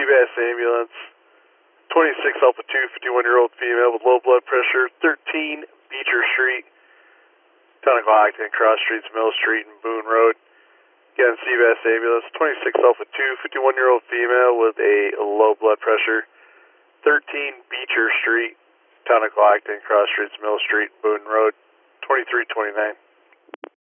CVAS ambulance, 26 Alpha 2, 51-year-old female with low blood pressure, 13 Beecher Street, Tonical Acton, Cross Streets, Mill Street, and Boone Road. Again, CVAS ambulance, 26 Alpha 2, 51-year-old female with a low blood pressure, 13 Beecher Street, Tonical Acton, Cross Streets, Mill Street, Boone Road, 2329.